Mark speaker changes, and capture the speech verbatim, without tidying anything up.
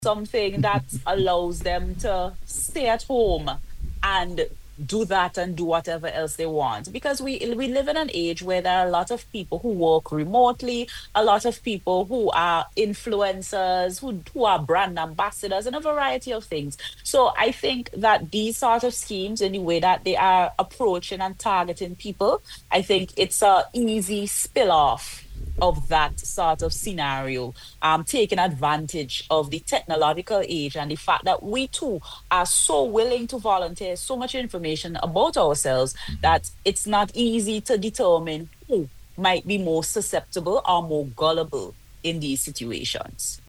Speaker 1: something that allows them to stay at home and do that and do whatever else they want, because we we live in an age where there are a lot of people who work remotely, a lot of people who are influencers, who, who are brand ambassadors, and a variety of things. So I think that these sort of schemes, in the way that they are approaching and targeting people, I think it's a easy spill off of that sort of scenario, um, taking advantage of the technological age and the fact that we too are so willing to volunteer so much information about ourselves that it's not easy to determine who might be more susceptible or more gullible in these situations.